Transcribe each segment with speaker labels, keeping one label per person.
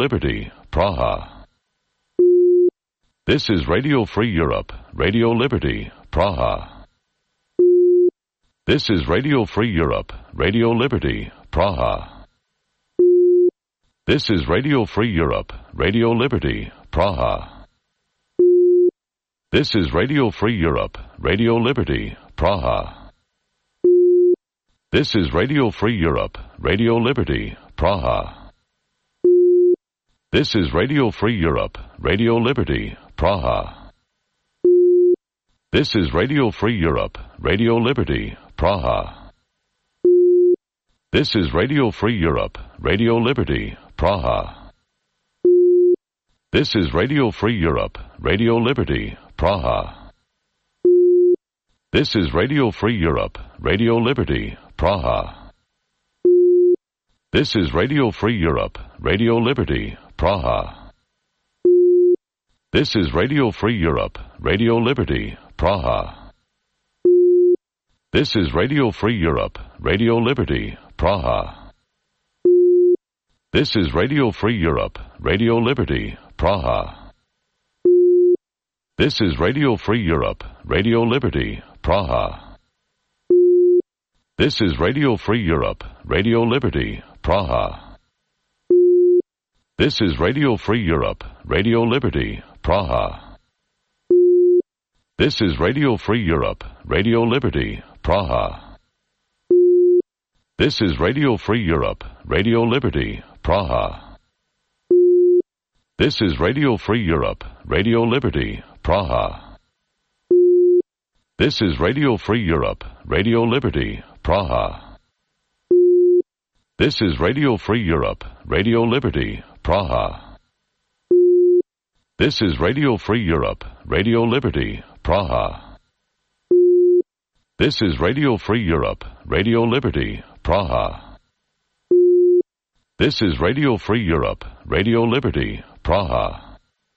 Speaker 1: Liberty, Praha. This is Radio Free Europe, Radio Liberty, Praha. This is Radio Free Europe, Radio Liberty, Praha. This is Radio Free Europe, Radio Liberty, Praha. This is Radio Free Europe, Radio Liberty, Praha. This is Radio Free Europe, Radio Liberty, Praha. This is Radio Free Europe, Radio Liberty, Praha. This is Radio Free Europe, Radio Liberty, Praha. This is Radio Free Europe, Radio Liberty, Praha. This is Radio Free Europe, Radio Liberty, Praha. This is Radio Free Europe, Radio Liberty, Praha. This is Radio Free Europe, Radio Liberty, Praha. This is Radio Free Europe, Radio Liberty, Praha. This is Radio Free Europe, Radio Liberty, Praha. This is Radio Free Europe, Radio Liberty, Praha. This is Radio Free Europe, Radio Liberty, Praha. This is Radio Free Europe, Radio Liberty, Praha. This is Radio Free Europe, Radio Liberty, Praha. This is Radio Free Europe, Radio Liberty, Praha. This is Radio Free Europe, Radio Liberty, Praha. This is Radio Free Europe, Radio Liberty, Praha. This is Radio Free Europe, Radio Liberty, Praha. This is Radio Free Europe, Radio Liberty, Praha. This is Radio Free Europe, Radio Liberty, Praha. This is Radio Free Europe, Radio Liberty, Praha. This is Radio Free Europe, Radio Liberty, Praha.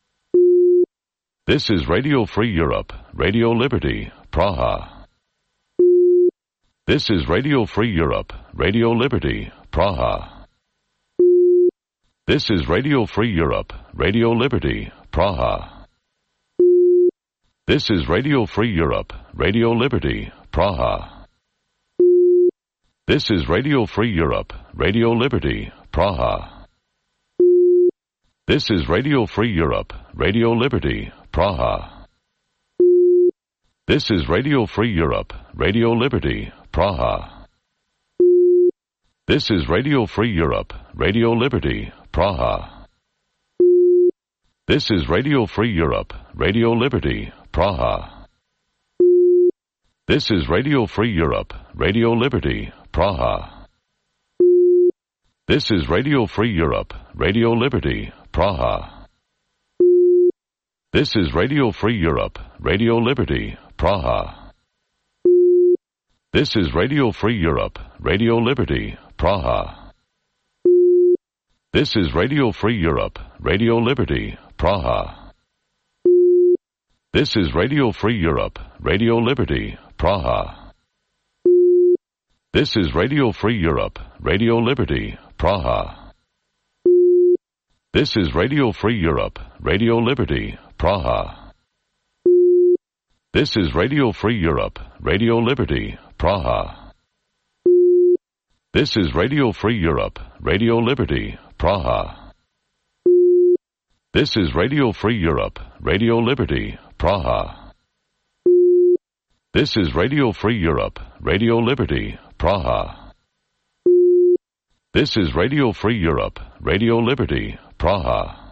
Speaker 1: This is Radio Free Europe, Radio Liberty, Praha. This is Radio Free Europe, Radio Liberty, Praha. This is Radio Free Europe, Radio Liberty, Praha. This is Radio Free Europe, Radio Liberty, Praha. This is Radio Free Europe, Radio Liberty, Praha. This is Radio Free Europe, Radio Liberty, Praha. This is Radio Free Europe, Radio Liberty, Praha. This is Radio Free Europe, Radio Liberty, Praha. This is Radio Free Europe, Radio Liberty, Praha. This is Radio Free Europe, Radio Liberty, Praha. This is Radio Free Europe, Radio Liberty, Praha. This is Radio Free Europe, Radio Liberty, Praha. This is Radio Free Europe, Radio Liberty, Praha. This is Radio Free Europe, Radio Liberty, Praha. This is Radio Free Europe, Radio Liberty, Praha. This is Radio Free Europe, Radio Liberty, Praha. This is Radio Free Europe, Radio Liberty, Praha. This is Radio Free Europe, Radio Liberty, Praha. This is Radio Free Europe, Radio Liberty, Praha. This is Radio Free Europe, Radio Liberty, Praha. This is Radio Free Europe, Radio Liberty, Praha. This is Radio Free Europe, Radio Liberty, Praha.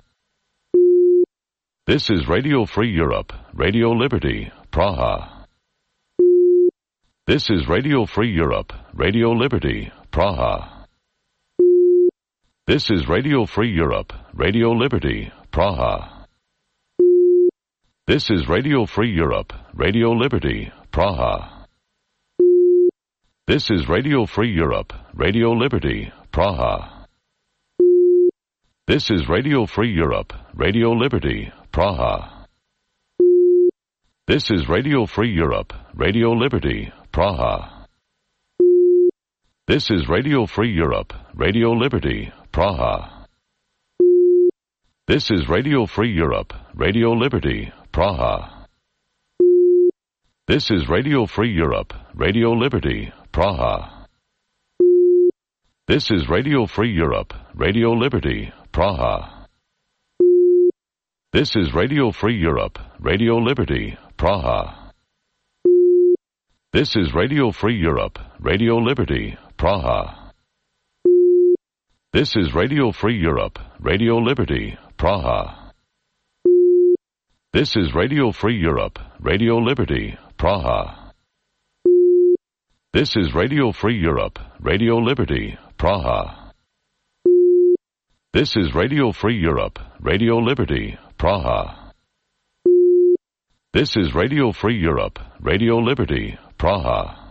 Speaker 1: This is Radio Free Europe, Radio Liberty, Praha. This is Radio Free Europe, Radio Liberty, Praha. This is Radio Free Europe, Radio Liberty, Praha. This is Radio Free Europe, Radio Liberty, Praha. This is Radio Free Europe, Radio Liberty, Praha. This is Radio Free Europe, Radio Liberty, Praha. This is Radio Free Europe, Radio Liberty, Praha. This is Radio Free Europe, Radio Liberty, Praha. This is Radio Free Europe, Radio Liberty, Praha. This is Radio Free Europe, Radio Liberty, Praha. This is Radio Free Europe, Radio Liberty, Praha. This is Radio Free Europe, Radio Liberty, Praha. This is Radio Free Europe, Radio Liberty, Praha. This is Radio Free Europe, Radio Liberty, Praha. This is Radio Free Europe, Radio Liberty, Praha. This is Radio Free Europe, Radio Liberty, Praha. This is Radio Free Europe, Radio Liberty, Praha. This is Radio Free Europe, Radio Liberty, Praha.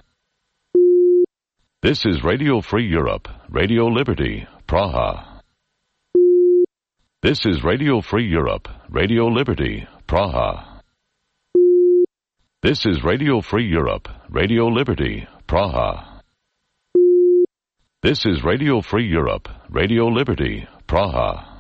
Speaker 1: This is Radio Free Europe, Radio Liberty, Praha. This is Radio Free Europe, Radio Liberty, Praha. This is Radio Free Europe, Radio Liberty, Praha. This is Radio Free Europe, Radio Liberty, Praha.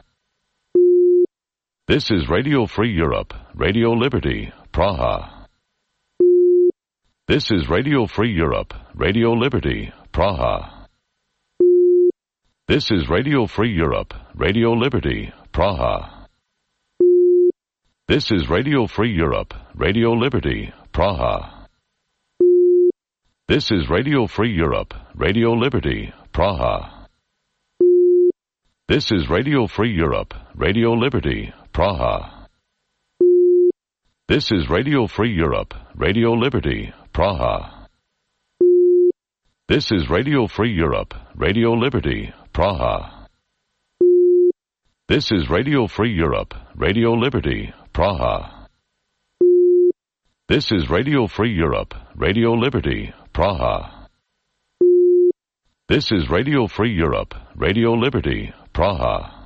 Speaker 1: This is Radio Free Europe, Radio Liberty, Praha. This is Radio Free Europe, Radio Liberty, Praha. This is Radio Free Europe, Radio Liberty, Praha. This is Radio Free Europe, Radio Liberty, Praha. This is Radio Free Europe, Radio Liberty, Praha. This is Radio Free Europe, Radio Liberty, Praha. This is Radio Free Europe, Radio Liberty, Praha. This is Radio Free Europe, Radio Liberty, Praha. This is Radio Free Europe, Radio Liberty, Praha. This is Radio Free Europe, Radio Liberty, Praha. This is Radio Free Europe, Radio Liberty, Praha.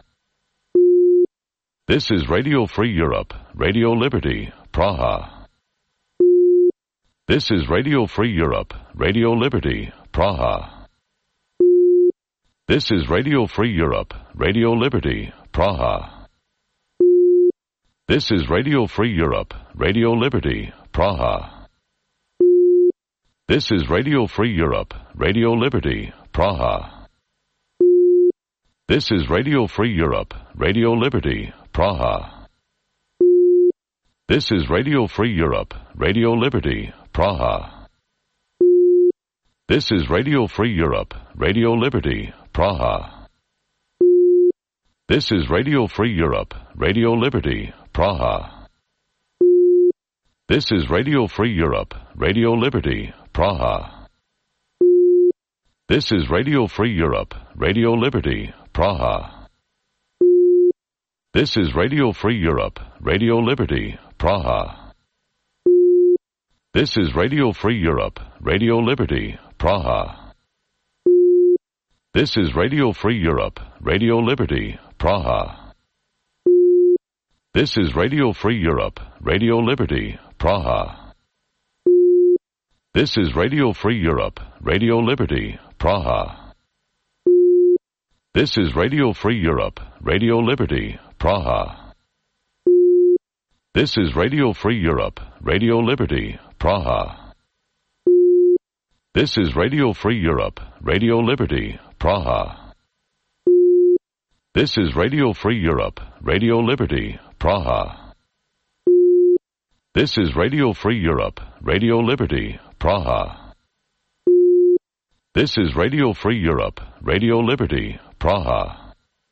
Speaker 1: This is Radio Free Europe, Radio Liberty, Praha. This is Radio Free Europe, Radio Liberty, Praha. This is Radio Free Europe, Radio Liberty, Praha. This is Radio Free Europe, Radio Liberty, Praha. This is Radio Free Europe, Radio Liberty, Praha. This is Radio Free Europe, Radio Liberty, Praha. This is Radio Free Europe, Radio Liberty, Praha. This is Radio Free Europe, Radio Liberty, Praha. This is Radio Free Europe, Radio Liberty, Praha. This is Radio Free Europe, Radio Liberty, Praha. This is Radio Free Europe, Radio Liberty, Praha. This is Radio Free Europe, Radio Liberty, Praha. This is Radio Free Europe, Radio Liberty, Praha. This is Radio Free Europe, Radio Liberty, Praha. This is Radio Free Europe, Radio Liberty, Praha. This is Radio Free Europe, Radio Liberty, Praha. This is Radio Free Europe, Radio Liberty, Praha. This is Radio Free Europe, Radio Liberty, Praha. This is Radio Free Europe, Radio Liberty, Praha. This is Radio Free Europe, Radio Liberty, Praha. This is Radio Free Europe, Radio Liberty, Praha. This is Radio Free Europe, Radio Liberty, Praha.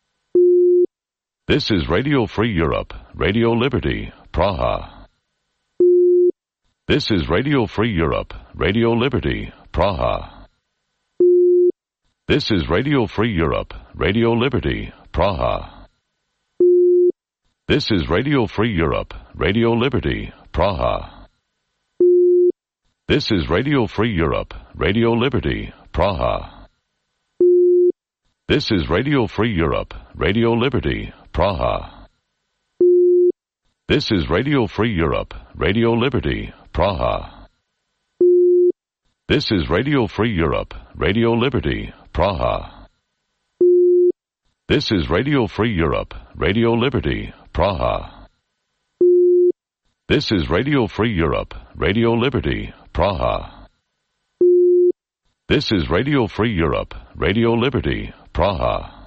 Speaker 1: This is Radio Free Europe, Radio Liberty, Praha. This is Radio Free Europe, Radio Liberty, Praha. This is Radio Free Europe, Radio Liberty, Praha. This is Radio Free Europe, Radio Liberty, Praha. This is Radio Free Europe, Radio Liberty, Praha. This is Radio Free Europe, Radio Liberty, Praha. This is Radio Free Europe, Radio Liberty, Praha. This is Radio Free Europe, Radio Liberty, Praha. This is Radio Free Europe, Radio Liberty, Praha. This is Radio Free Europe, Radio Liberty, Praha. This is Radio Free Europe, Radio Liberty, Praha.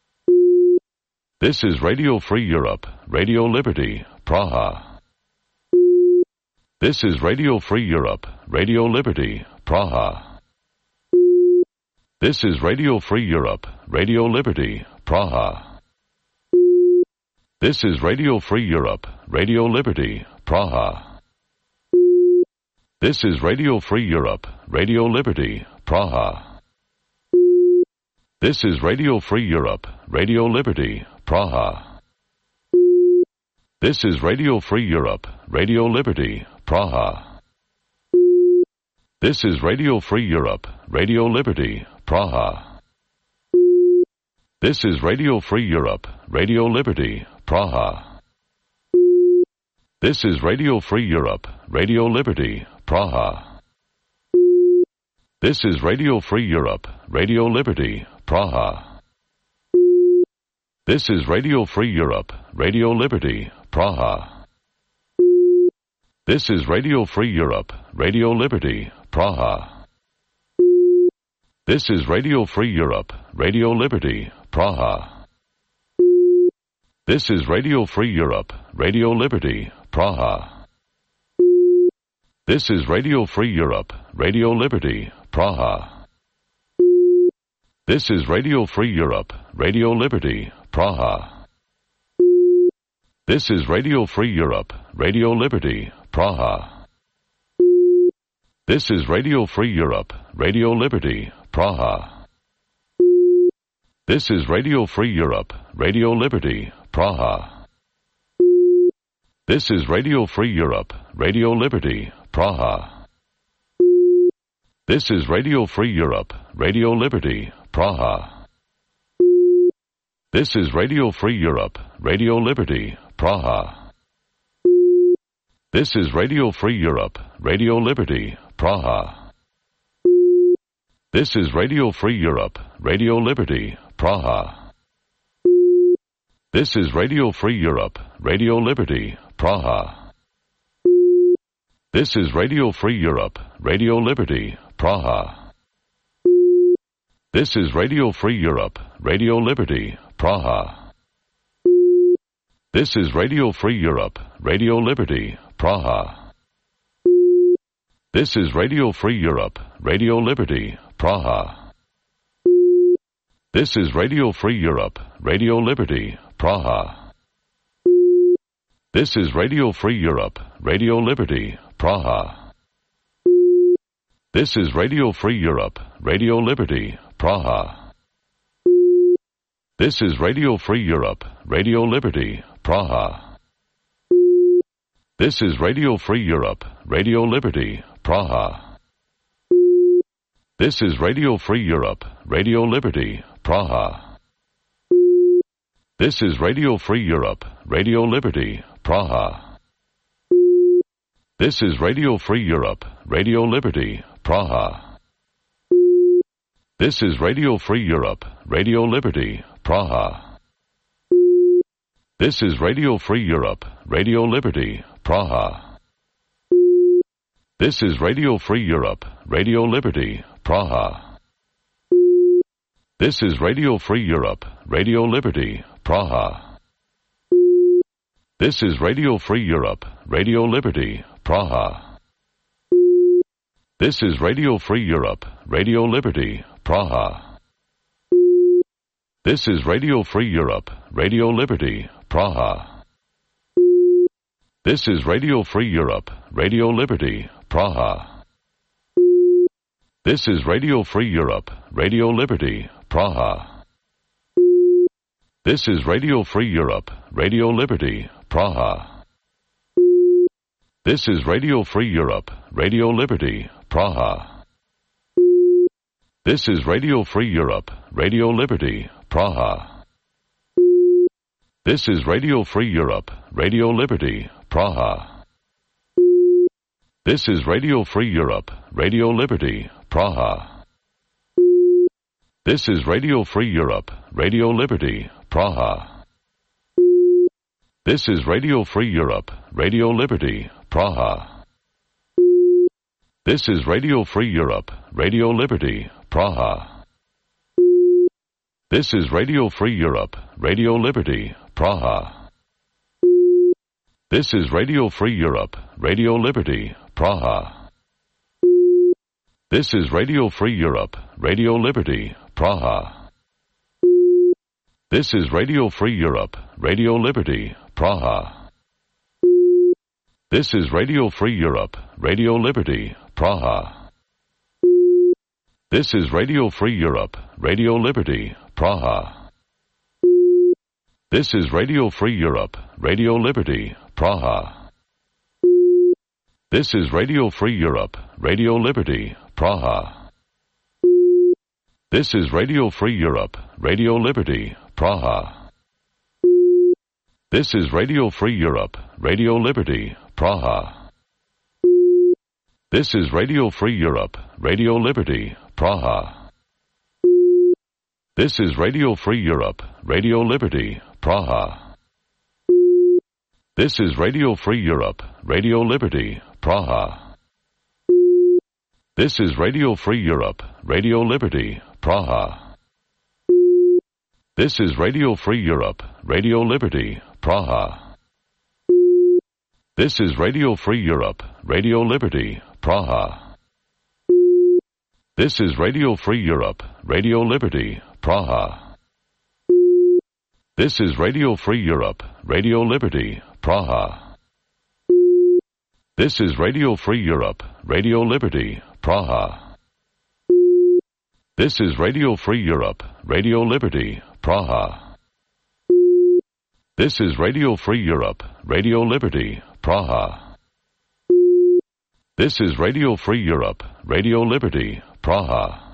Speaker 1: This is Radio Free Europe, Radio Liberty, Praha. This is Radio Free Europe, Radio Liberty, Praha. This is Radio Free Europe, Radio Liberty, Praha. This is Radio Free Europe, Radio Liberty, Praha. This is Radio Free Europe, Radio Liberty, Praha. This is Radio Free Europe, Radio Liberty, Praha. This is Radio Free Europe, Radio Liberty, Praha. This is Radio Free Europe, Radio Liberty, Praha. This is Radio Free Europe, Radio Liberty, Praha. This is Radio Free Europe, Radio Liberty, Praha. This is Radio Free Europe, Radio Liberty, Praha. This is Radio Free Europe, Radio Liberty, Praha. This is Radio Free Europe, Radio Liberty, Praha. This is Radio Free Europe, Radio Liberty, Praha. This is Radio Free Europe, Radio Liberty, Praha. This is Radio Free Europe, Radio Liberty, Praha. This is Radio Free Europe, Radio Liberty, Praha. This is Radio Free Europe, Radio Liberty, Praha. This is Radio Free Europe, Radio Liberty, Praha. This is Radio Free Europe, Radio Liberty, Praha. This is Radio Free Europe, Radio Liberty, Praha. This is Radio Free Europe, Radio Liberty, Praha. This is Radio Free Europe, Radio Liberty, Praha. This is Radio Free Europe, Radio Liberty, Praha. This is Radio Free Europe, Radio Liberty, Praha. This is Radio Free Europe, Radio Liberty, Praha. This is Radio Free Europe, Radio Liberty, Praha. This is Radio Free Europe, Radio Liberty, Praha. This is Radio Free Europe, Radio Liberty, Praha. This is Radio Free Europe, Radio Liberty, Praha. This is Radio Free Europe, Radio Liberty, Praha. This is Radio Free Europe, Radio Liberty, Praha. This is Radio Free Europe, Radio Liberty, Praha. This is Radio Free Europe, Radio Liberty, Praha. This is Radio Free Europe, Radio Liberty, Praha. This is Radio Free Europe, Radio Liberty, Praha. This is Radio Free Europe, Radio Liberty, Praha. This is Radio Free Europe, Radio Liberty, Praha. This is Radio Free Europe, Radio Liberty, Praha. This is Radio Free Europe, Radio Liberty, Praha. This is Radio Free Europe, Radio Liberty, Praha. This is Radio Free Europe, Radio Liberty, Praha. This is Radio Free Europe, Radio Liberty, Praha. This is Radio Free Europe, Radio Liberty, Praha. This is Radio Free Europe, Radio Liberty, Praha. This is Radio Free Europe, Radio Liberty, Praha. This is Radio Free Europe, Radio Liberty, Praha. This is Radio Free Europe, Radio Liberty, Praha. This is Radio Free Europe, Radio Liberty, Praha. This is Radio Free Europe, Radio Liberty, Praha. This is Radio Free Europe, Radio Liberty, Praha. This is Radio Free Europe, Radio Liberty, Praha. This is Radio Free Europe, Radio Liberty, Praha. This is Radio Free Europe, Radio Liberty, Praha. This is Radio Free Europe, Radio Liberty, Praha. This is Radio Free Europe, Radio Liberty, Praha. This is Radio Free Europe, Radio Liberty, Praha. This is Radio Free Europe, Radio Liberty, Praha. This is Radio Free Europe, Radio Liberty, Praha. This is Radio Free Europe, Radio Liberty, Praha. This is Radio Free Europe, Radio Liberty, Praha. This is Radio Free Europe, Radio Liberty, Praha. This is Radio Free Europe, Radio Liberty, Praha. This is Radio Free Europe, Radio Liberty, Praha. This is Radio Free Europe, Radio Liberty, Praha. This is Radio Free Europe, Radio Liberty, Praha. This is Radio Free Europe, Radio Liberty, Praha. This is Radio Free Europe, Radio Liberty, Praha. This is Radio Free Europe, Radio Liberty, Praha. This is Radio Free Europe, Radio Liberty, Praha. This is Radio Free Europe, Radio Liberty, Praha. This is Radio Free Europe, Radio Liberty, Praha. This is Radio Free Europe, Radio Liberty, Praha. This is Radio Free Europe, Radio Liberty, Praha. This is Radio Free Europe, Radio Liberty, Praha. This is Radio Free Europe, Radio Liberty, Praha. This is Radio Free Europe, Radio Liberty, Praha.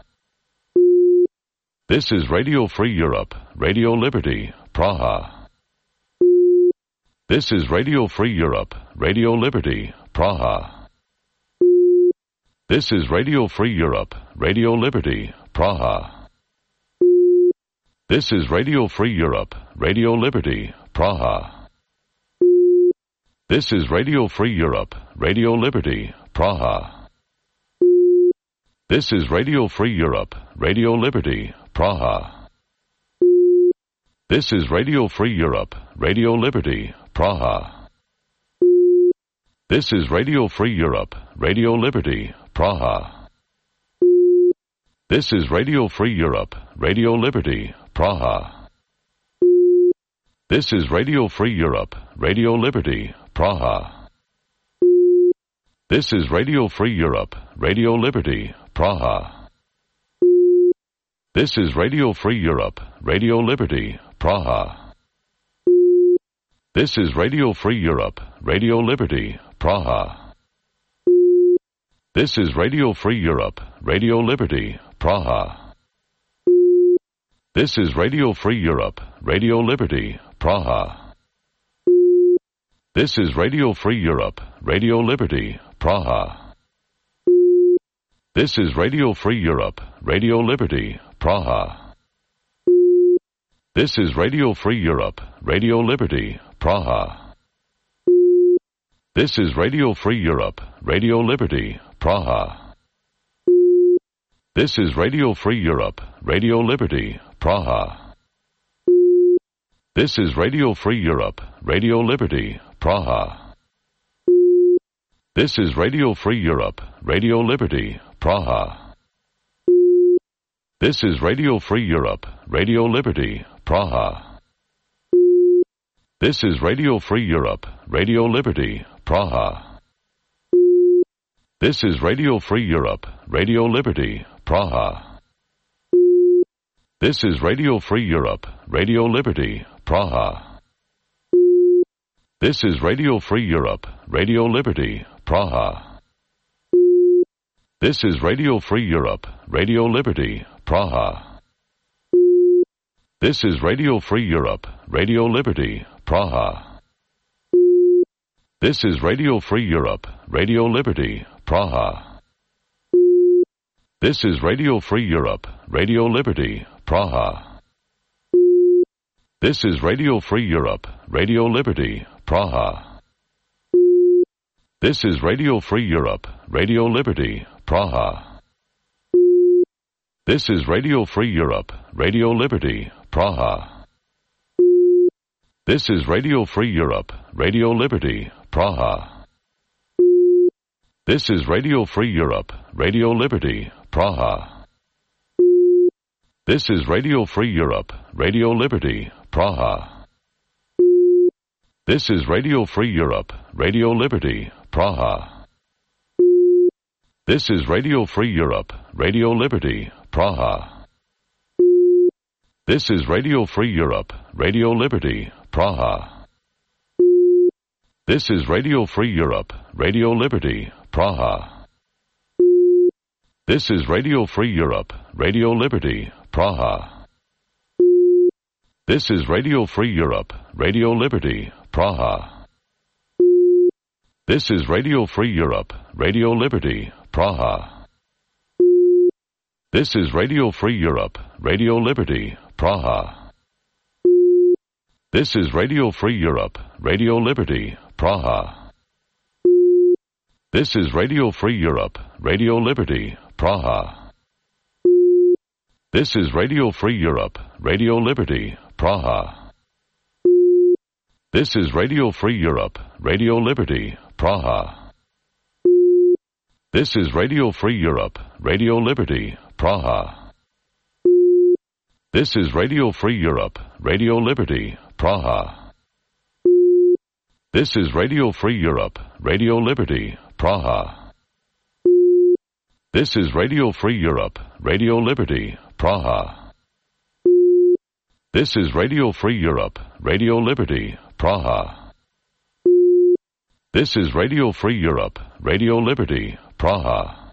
Speaker 1: This is Radio Free Europe, Radio Liberty, Praha. This is Radio Free Europe, Radio Liberty, Praha. This is Radio Free Europe, Radio Liberty, Praha. This is Radio Free Europe, Radio Liberty, Praha. This is Radio Free Europe, Radio Liberty, Praha. This is Radio Free Europe, Radio Liberty, Praha. This is Radio Free Europe, Radio Liberty, Praha. This is Radio Free Europe, Radio Liberty, Praha. This is Radio Free Europe, Radio Liberty, Praha. This is Radio Free Europe, Radio Liberty, Praha. This is Radio Free Europe, Radio Liberty, Praha. This is Radio Free Europe, Radio Liberty, Praha. This is Radio Free Europe, Radio Liberty, Praha. This is Radio Free Europe, Radio Liberty, Praha. This is Radio Free Europe, Radio Liberty, Praha. This is Radio Free Europe, Radio Liberty, Praha. This is Radio Free Europe, Radio Liberty, Praha. This is Radio Free Europe, Radio Liberty, Praha. This is Radio Free Europe, Radio Liberty, Praha. This is Radio Free Europe, Radio Liberty, Praha. This is Radio Free Europe, Radio Liberty, Praha. This is Radio Free Europe, Radio Liberty, Praha. This is Radio Free Europe, Radio Liberty, Praha. This is Radio Free Europe, Radio Liberty, Praha. This is Radio Free Europe, Radio Liberty, Praha. This is Radio Free Europe, Radio Liberty, Praha. This is Radio Free Europe, Radio Liberty, Praha. This is Radio Free Europe, Radio Liberty, Praha. This is Radio Free Europe, Radio Liberty, Praha. This is Radio Free Europe, Radio Liberty, Praha. This is Radio Free Europe, Radio Liberty, Praha. This is Radio Free Europe, Radio Liberty, Praha. This is Radio Free Europe, Radio Liberty, Praha. This is Radio Free Europe, Radio Liberty, Praha. This is Radio Free Europe, Radio Liberty, Praha. This is Radio Free Europe, Radio Liberty, Praha. This is Radio Free Europe, Radio Liberty, Praha. This is Radio Free Europe, Radio Liberty, Praha. This is Radio Free Europe, Radio Liberty, Praha. This is Radio Free Europe, Radio Liberty, Praha. This is Radio Free Europe, Radio Liberty, Praha. This is Radio Free Europe, Radio Liberty, Praha. This is Radio Free Europe, Radio Liberty, Praha. This is Radio Free Europe, Radio Liberty, Praha. This is Radio Free Europe, Radio Liberty, Praha. This is Radio Free Europe, Radio Liberty, Praha. This is Radio Free Europe, Radio Liberty, Praha. This is Radio Free Europe, Radio Liberty, Praha. This is Radio Free Europe, Radio Liberty, Praha. This is Radio Free Europe, Radio Liberty, Praha. This is Radio Free Europe, Radio Liberty, Praha. This is Radio Free Europe, Radio Liberty, Praha. This is Radio Free Europe, Radio Liberty, Praha. This is Radio Free Europe, Radio Liberty, Praha. This is Radio Free Europe, Radio Liberty, Praha.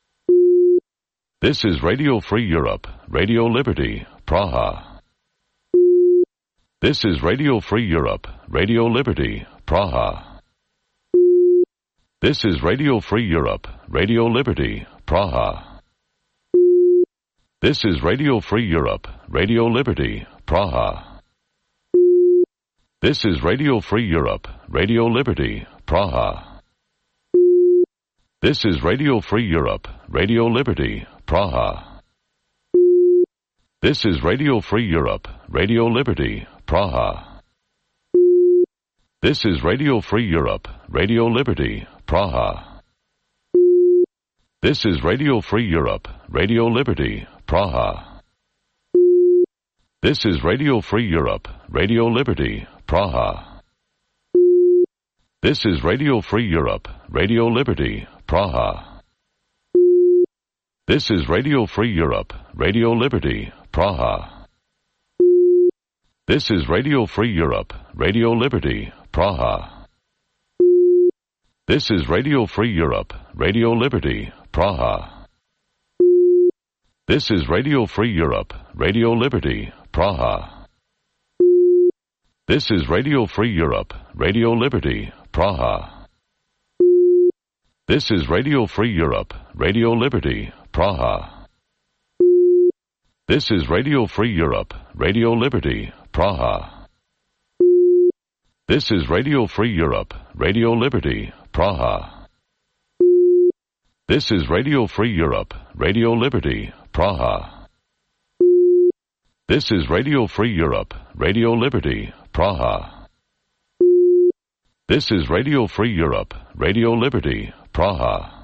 Speaker 1: This is Radio Free Europe, Radio Liberty, Praha. This is Radio Free Europe, Radio Liberty, Praha. This is Radio Free Europe, Radio Liberty, Praha. This is Radio Free Europe, Radio Liberty, Praha. This is Radio Free Europe, Radio Liberty, Praha. This is Radio Free Europe, Radio Liberty, Praha. This is Radio Free Europe, Radio Liberty, Praha. This is Radio Free Europe, Radio Liberty, Praha. This is Radio Free Europe, Radio Liberty, Praha. This is Radio Free Europe, Radio Liberty, Praha. This is Radio Free Europe, Radio Liberty, Praha. This is Radio Free Europe, Radio Liberty, Praha. This is Radio Free Europe, Radio Liberty, Praha. This is Radio Free Europe, Radio Liberty, Praha. This is Radio Free Europe, Radio Liberty, Praha. This is Radio Free Europe, Radio Liberty, Praha. This is Radio Free Europe, Radio Liberty, Praha. This is Radio Free Europe, Radio Liberty, Praha. This is Radio Free Europe, Radio Liberty, Praha. This is Radio Free Europe, Radio Liberty, Praha. This is Radio Free Europe, Radio Liberty, Praha. This is Radio Free Europe, Radio Liberty, Praha.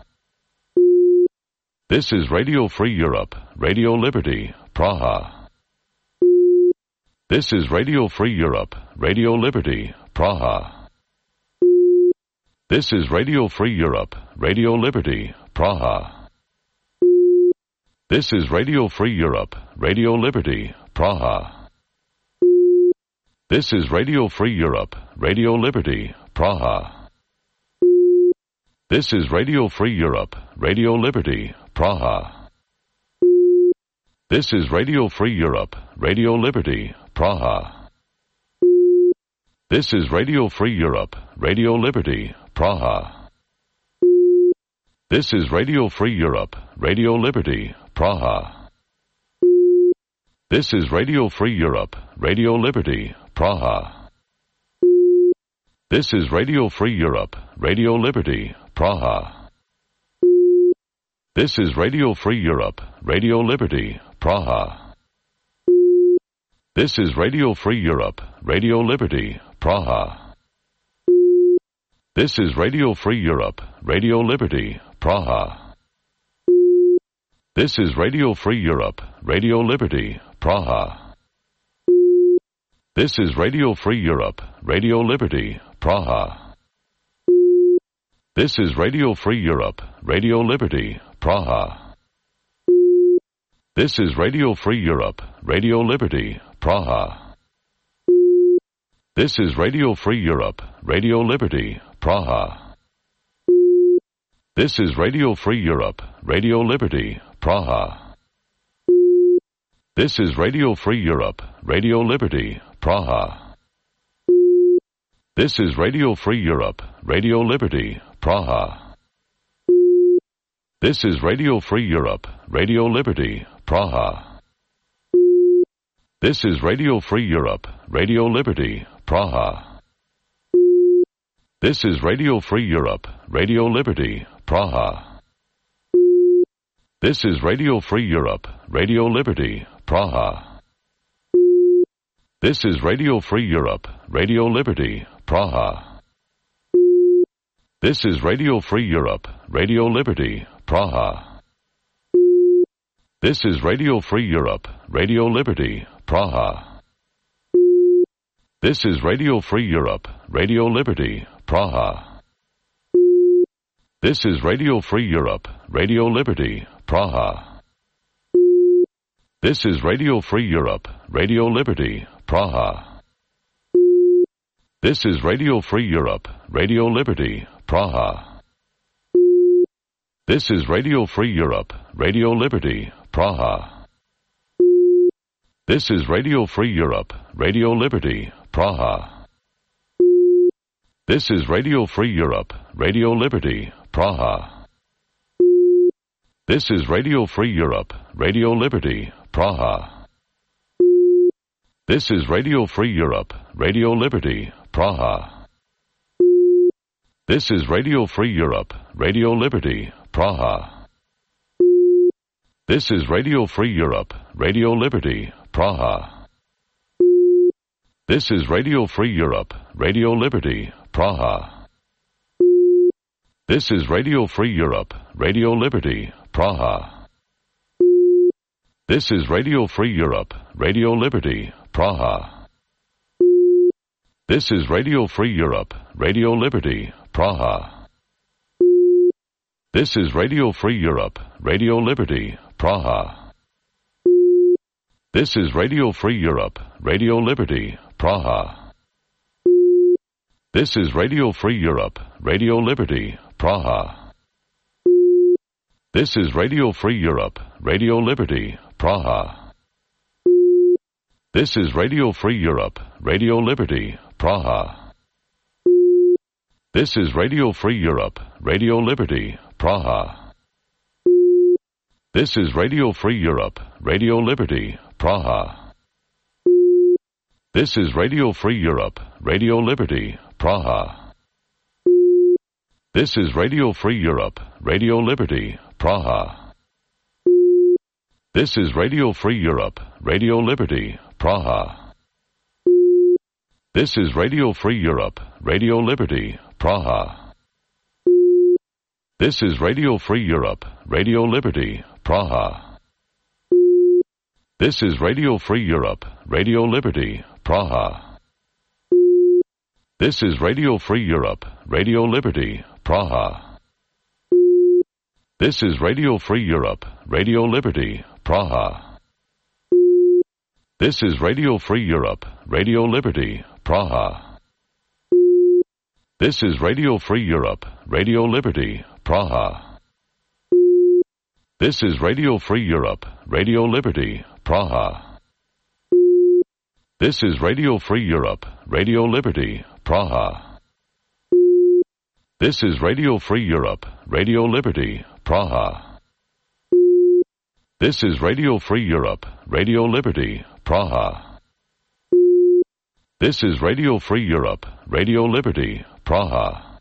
Speaker 1: This is Radio Free Europe, Radio Liberty, Praha. This is Radio Free Europe, Radio Liberty, Praha. This is Radio Free Europe, Radio Liberty, Praha. This is Radio Free Europe, Radio Liberty, Praha. This is Radio Free Europe, Radio Liberty, Praha. This is Radio Free Europe, Radio Liberty, Praha. This is Radio Free Europe, Radio Liberty, Praha. This is Radio Free Europe, Radio Liberty, Praha. This is Radio Free Europe, Radio Liberty, Praha. This is Radio Free Europe, Radio Liberty, Praha. This is Radio Free Europe, Radio Liberty, Praha. This is Radio Free Europe, Radio Liberty, Praha. This is Radio Free Europe, Radio Liberty, Praha. This is Radio Free Europe, Radio Liberty, Praha. This is Radio Free Europe, Radio Liberty, Praha. This is Radio Free Europe, Radio Liberty, Praha. This is Radio Free Europe, Radio Liberty, Praha. This is Radio Free Europe, Radio Liberty, Praha. This is Radio Free Europe, Radio Liberty, Praha. This is Radio Free Europe, Radio Liberty, Praha. This is Radio Free Europe, Radio Liberty, Praha. This is Radio Free Europe, Radio Liberty, Praha. This is Radio Free Europe, Radio Liberty, Praha. This is Radio Free Europe, Radio Liberty, Praha. This is Radio Free Europe, Radio Liberty, Praha. This is Radio Free Europe, Radio Liberty, Praha. This is Radio Free Europe, Radio Liberty, Praha. This is Radio Free Europe, Radio Liberty, Praha. This is Radio Free Europe, Radio Liberty, Praha. This is Radio Free Europe, Radio Liberty, Praha. This is Radio Free Europe, Radio Liberty, Praha. This is Radio Free Europe, Radio Liberty, Praha. This is Radio Free Europe, Radio Liberty, Praha. This is Radio Free Europe, Radio Liberty, Praha. This is Radio Free Europe, Radio Liberty, Praha. This is Radio Free Europe, Radio Liberty, Praha. This is Radio Free Europe, Radio Liberty, Praha. This is Radio Free Europe, Radio Liberty, Praha. This is Radio Free Europe, Radio Liberty, Praha. This is Radio Free Europe, Radio Liberty, Praha. This is Radio Free Europe, Radio Liberty, Praha. This is Radio Free Europe, Radio Liberty, Praha. This is Radio Free Europe, Radio Liberty, Praha. This is Radio Free Europe, Radio Liberty, Praha. This is Radio Free Europe, Radio Liberty, Praha. This is Radio Free Europe, Radio Liberty, Praha. This is Radio Free Europe, Radio Liberty, Praha. This is Radio Free Europe, Radio Liberty, Praha. This is Radio Free Europe, Radio Liberty, Praha. This is Radio Free Europe, Radio Liberty, Praha. This is Radio Free Europe, Radio Liberty, Praha. This is Radio Free Europe, Radio Liberty, Praha. This is Radio Free Europe, Radio Liberty, Praha. This is Radio Free Europe, Radio Liberty, Praha. This is Radio Free Europe, Radio Liberty, Praha. This is Radio Free Europe, Radio Liberty, Praha. This is Radio Free Europe, Radio Liberty, Praha. This is Radio Free Europe, Radio Liberty, Praha. This is Radio Free Europe, Radio Liberty, Praha. This is Radio Free Europe, Radio Liberty, Praha. This is Radio Free Europe, Radio Liberty, Praha. This is Radio Free Europe, Radio Liberty, Praha. This is Radio Free Europe, Radio Liberty, Praha. This is Radio Free Europe, Radio Liberty, Praha. This is Radio Free Europe, Radio Liberty, Praha. This is Radio Free Europe, Radio Liberty, Praha.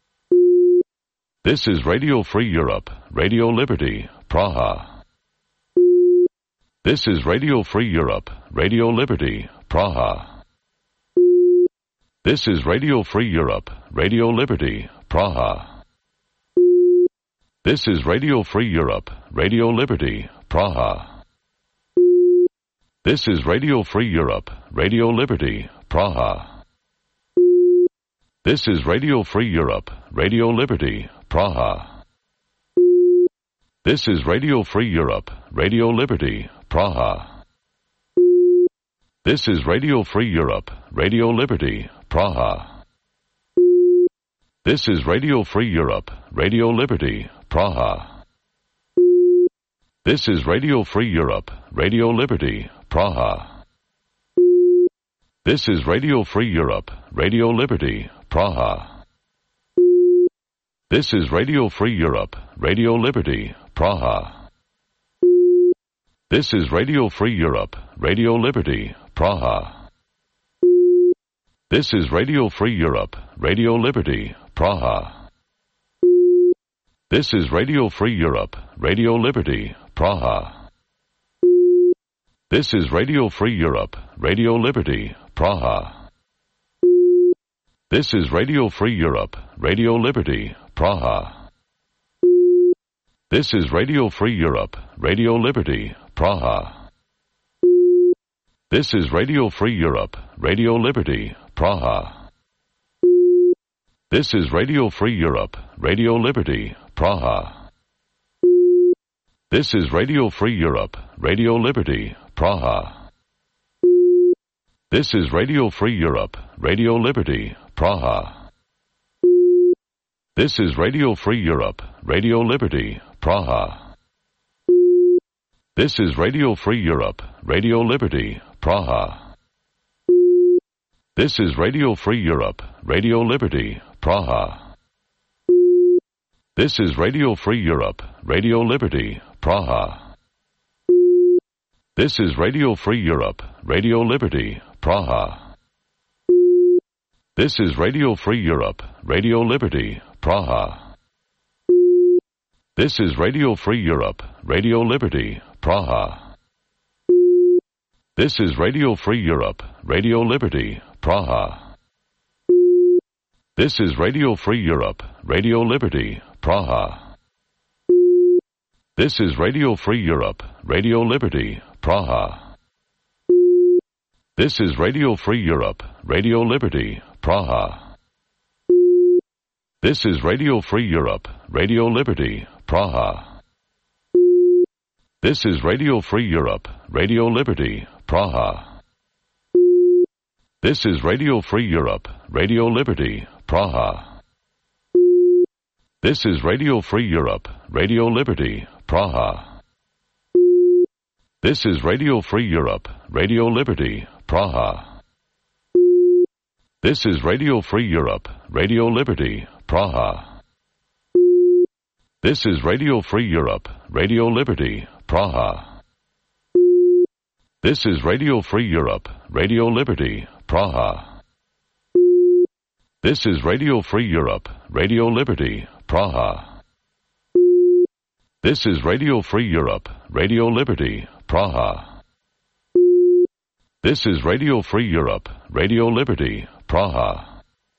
Speaker 1: This is Radio Free Europe, Radio Liberty, Praha. This is Radio Free Europe, Radio Liberty, Praha. This is Radio Free Europe, Radio Liberty, Praha. This is Radio Free Europe, Radio Liberty, Praha. This is Radio Free Europe, Radio Liberty, Praha. This is Radio Free Europe, Radio Liberty, Praha. This is Radio Free Europe, Radio Liberty, Praha. This is Radio Free Europe, Radio Liberty, Praha. This is Radio Free Europe, Radio Liberty, Praha. This is Radio Free Europe, Radio Liberty, Praha. This is Radio Free Europe, Radio Liberty, Praha. This is Radio Free Europe, Radio Liberty, Praha. This is Radio Free Europe, Radio Liberty, Praha. This is Radio Free Europe, Radio Liberty, Praha. This is Radio Free Europe, Radio Liberty, Praha. This is Radio Free Europe, Radio Liberty, Praha. This is Radio Free Europe, Radio Liberty, Praha. This is Radio Free Europe, Radio Liberty, Praha. This is Radio Free Europe, Radio Liberty, Praha. This is Radio Free Europe, Radio Liberty, Praha. This is Radio Free Europe, Radio Liberty, Praha. This is Radio Free Europe, Radio Liberty, Praha. This is Radio Free Europe, Radio Liberty, Praha. This is Radio Free Europe, Radio Liberty, Praha. This is Radio Free Europe, Radio Liberty, Praha. This is Radio Free Europe, Radio Liberty, Praha. This is Radio Free Europe, Radio Liberty, Praha. This is Radio Free Europe, Radio Liberty, Praha. This is Radio Free Europe, Radio Liberty, Praha. This is Radio Free Europe, Radio Liberty, Praha. This is Radio Free Europe, Radio Liberty, Praha. This is Radio Free Europe, Radio Liberty, Praha. This is Radio Free Europe, Radio Liberty, Praha. This is Radio Free Europe, Radio Liberty, Praha. This is Radio Free Europe, Radio Liberty, Praha. This is Radio Free Europe, Radio Liberty, Praha. This is Radio Free Europe, Radio Liberty, Praha. This is Radio Free Europe, Radio Liberty, Praha. This is Radio Free Europe, Radio Liberty, Praha. This is Radio Free Europe, Radio Liberty, Praha. This is Radio Free Europe, Radio Liberty, Praha. This is Radio Free Europe, Radio Liberty, Praha. This is Radio Free Europe, Radio Liberty, Praha. This is Radio Free Europe, Radio Liberty, Praha.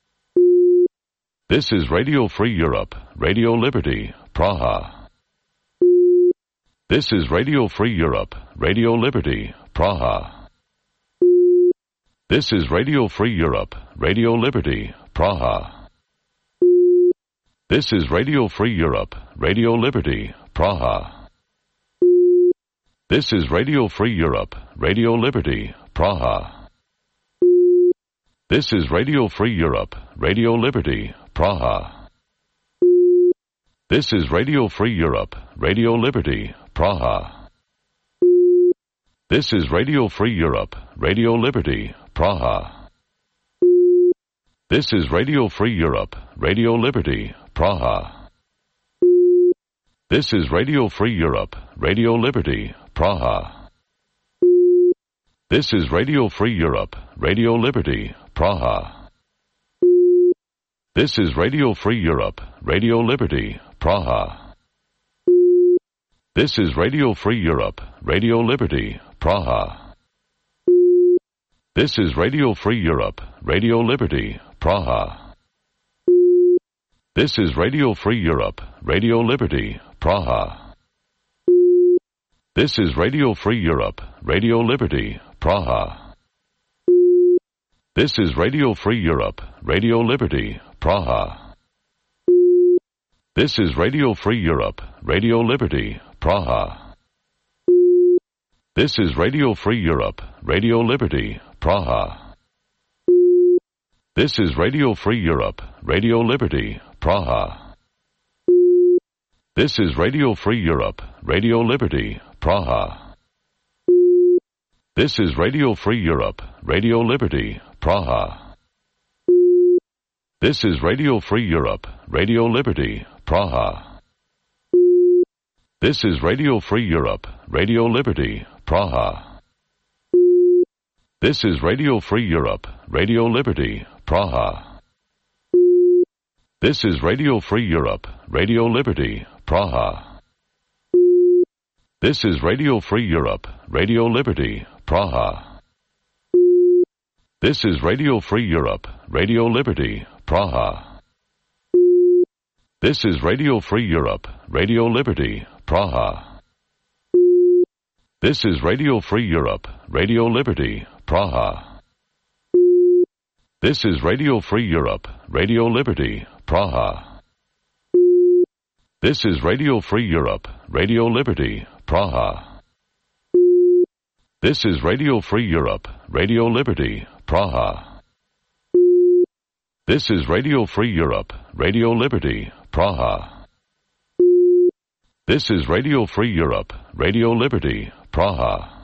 Speaker 1: This is Radio Free Europe, Radio Liberty, Praha. This is Radio Free Europe, Radio Liberty, Praha. This is Radio Free Europe, Radio Liberty, Praha. This is Radio Free Europe, Radio Liberty, Praha. This is Radio Free Europe, Radio Liberty, Praha. This is Radio Free Europe, Radio Liberty, Praha. This is Radio Free Europe, Radio Liberty, Praha. This is Radio Free Europe, Radio Liberty, Praha. This is Radio Free Europe, Radio Liberty, Praha. This is Radio Free Europe, Radio Liberty, Praha. This is Radio Free Europe, Radio Liberty, Praha. This is Radio Free Europe, Radio Liberty, Praha. This is Radio Free Europe, Radio Liberty, Praha. This is Radio Free Europe, Radio Liberty, Praha. This is Radio Free Europe, Radio Liberty, Praha. This is Radio Free Europe, Radio Liberty, Praha. This is Radio Free Europe, Radio Liberty, Praha. This is Radio Free Europe, Radio Liberty, Praha. This is Radio Free Europe, Radio Liberty, Praha. This is Radio Free Europe, Radio Liberty, Praha. This is Radio Free Europe, Radio Liberty, Praha. This is Radio Free Europe, Radio Liberty, Praha. This is Radio Free Europe, Radio Liberty, Praha. This is Radio Free Europe, Radio Liberty, Praha. This is Radio Free Europe, Radio Liberty, Praha. This is Radio Free Europe, Radio Liberty, Praha. This is Radio Free Europe, Radio Liberty, Praha. This is Radio Free Europe, Radio Liberty, Praha. This is Radio Free Europe, Radio Liberty, Praha. This is Radio Free Europe, Radio Liberty, Praha. This is Radio Free Europe, Radio Liberty, Praha. This is Radio Free Europe, Radio Liberty, Praha. This is Radio Free Europe, Radio Liberty, Praha. This is Radio Free Europe, Radio Liberty, Praha. This is Radio Free Europe, Radio Liberty, Praha.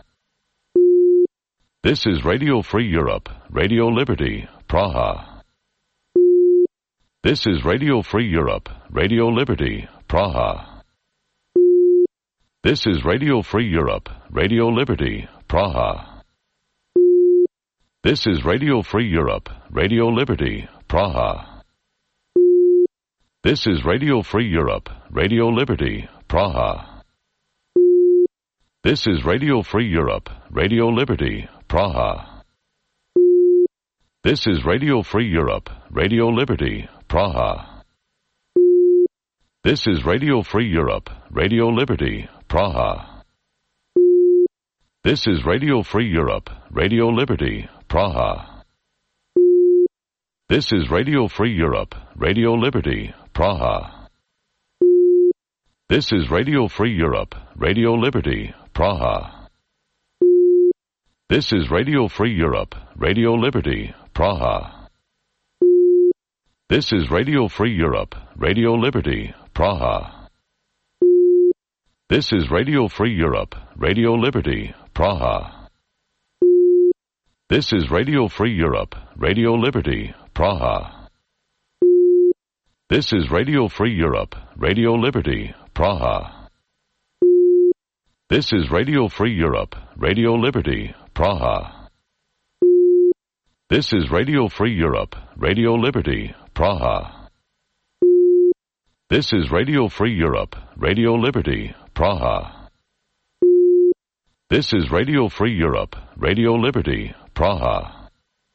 Speaker 1: This is Radio Free Europe, Radio Liberty, Praha. This is Radio Free Europe, Radio Liberty, Praha. This is Radio Free Europe, Radio Liberty, Praha. This is Radio Free Europe, Radio Liberty, Praha. This is Radio Free Europe, Radio Liberty, Praha. This is Radio Free Europe, Radio Liberty, Praha. This is Radio Free Europe, Radio Liberty, Praha. This is Radio Free Europe, Radio Liberty, Praha. This is Radio Free Europe, Radio Liberty, Praha. This is Radio Free Europe, Radio Liberty, Praha. This is Radio Free Europe, Radio Liberty, Praha. This is Radio Free Europe, Radio Liberty, Praha. This is Radio Free Europe, Radio Liberty, Praha. This is Radio Free Europe, Radio Liberty, Praha. This is Radio Free Europe, Radio Liberty, Praha. This is Radio Free Europe, Radio Liberty, Praha. This is Radio Free Europe, Radio Liberty, Praha. This is Radio Free Europe, Radio Liberty, Praha. This is Radio Free Europe, Radio Liberty, Praha. This is Radio Free Europe, Radio Liberty, Praha.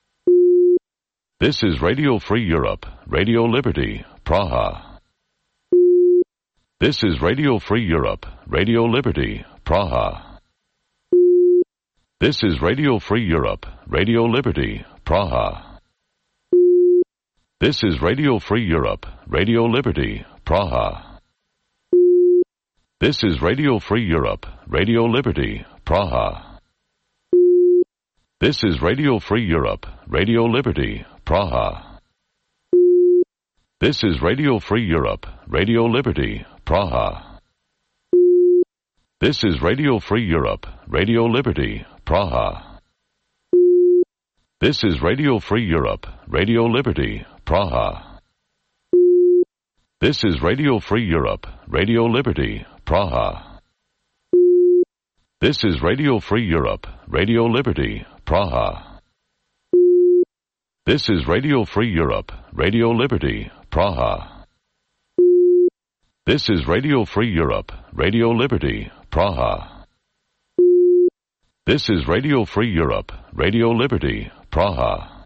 Speaker 1: This is Radio Free Europe, Radio Liberty, Praha. This is Radio Free Europe, Radio Liberty, Praha. This is Radio Free Europe, Radio Liberty, Praha. This is Radio Free Europe, Radio Liberty, Praha. This is Radio Free Europe, Radio Liberty, Praha. This is Radio Free Europe, Radio Liberty, Praha. This is Radio Free Europe, Radio Liberty, Praha. This is Radio Free Europe, Radio Liberty, Praha. This is Radio Free Europe, Radio Liberty, Praha. This is Radio Free Europe, Radio Liberty, Praha. This is Radio Free Europe, Radio Liberty, Praha. This is Radio Free Europe, Radio Liberty, Praha. This is Radio Free Europe, Radio Liberty, Praha. This is Radio Free Europe, Radio Liberty, Praha.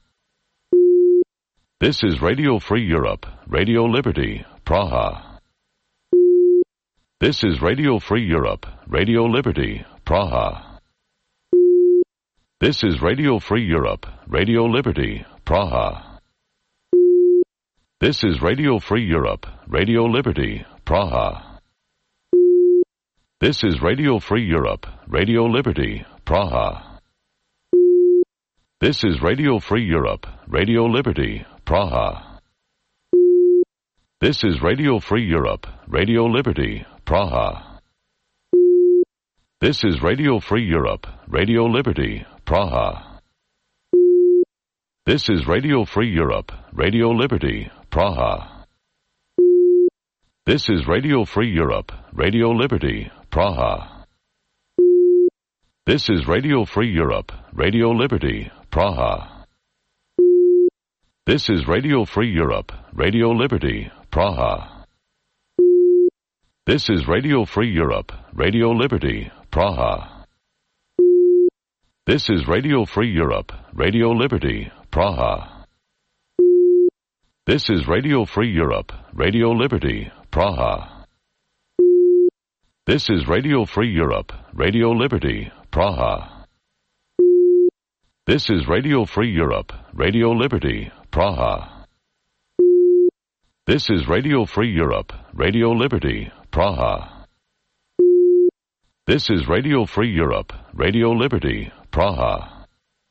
Speaker 1: This is Radio Free Europe, Radio Liberty, Praha. This is Radio Free Europe, Radio Liberty, Praha. This is Radio Free Europe, Radio Liberty, Praha. This is Radio Free Europe, Radio Liberty, Praha. This is Radio Free Europe, Radio Liberty, Praha. This is Radio Free Europe, Radio Liberty, Praha. This is Radio Free Europe, Radio Liberty, Praha. This is Radio Free Europe, Radio Liberty, Praha. This is Radio Free Europe, Radio Liberty, Praha. This is Radio Free Europe, Radio Liberty, Praha. This is Radio Free Europe, Radio Liberty, Praha. This is Radio Free Europe, Radio Liberty, Praha. This is Radio Free Europe, Radio Liberty, Praha. This is Radio Free Europe, Radio Liberty, Praha. This is Radio Free Europe, Radio Liberty, Praha. This is Radio Free Europe, Radio Liberty, Praha. This is Radio Free Europe, Radio Liberty, Praha. This is Radio Free Europe, Radio Liberty, Praha. This is Radio Free Europe, Radio Liberty, Praha.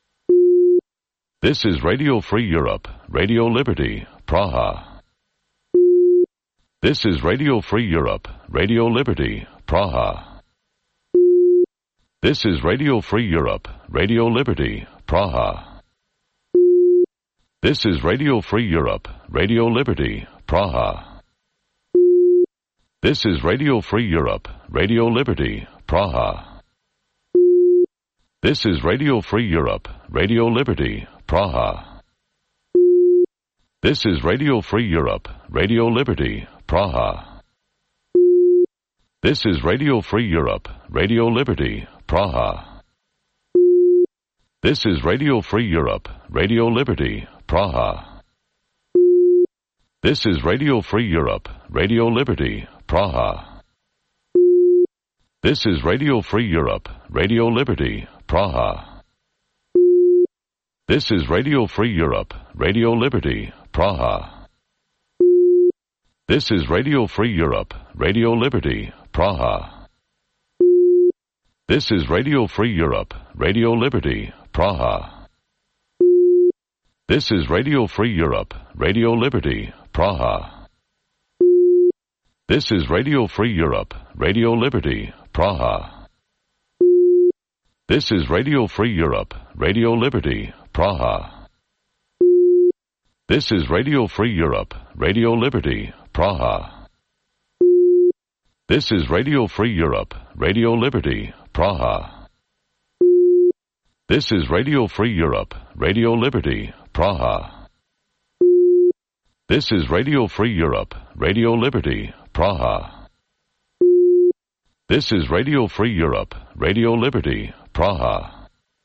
Speaker 1: This is Radio Free Europe, Radio Liberty, Praha. This is Radio Free Europe, Radio Liberty, Praha. This is Radio Free Europe, Radio Liberty, Praha. This is Radio Free Europe, Radio Liberty, Praha. This is Radio Free Europe, Radio Liberty, Praha. This is Radio Free Europe, Radio Liberty, Praha. This is Radio Free Europe, Radio Liberty, Praha. This is Radio Free Europe, Radio Liberty, Praha. This is Radio Free Europe, Radio Liberty, Praha. This is Radio Free Europe, Radio Liberty, Praha. This is Radio Free Europe, Radio Liberty, Praha. This is Radio Free Europe, Radio Liberty, Praha. This is Radio Free Europe, Radio Liberty, Praha. This is Radio Free Europe, Radio Liberty, Praha. This is Radio Free Europe, Radio Liberty, Praha. This is Radio Free Europe, Radio Liberty, Praha. This is Radio Free Europe, Radio Liberty, Praha. This is Radio Free Europe, Radio Liberty, Praha. This is Radio Free Europe, Radio Liberty, Praha. This is Radio Free Europe, Radio Liberty, Praha. This is Radio Free Europe, Radio Liberty, Praha. This is Radio Free Europe, Radio Liberty, Praha.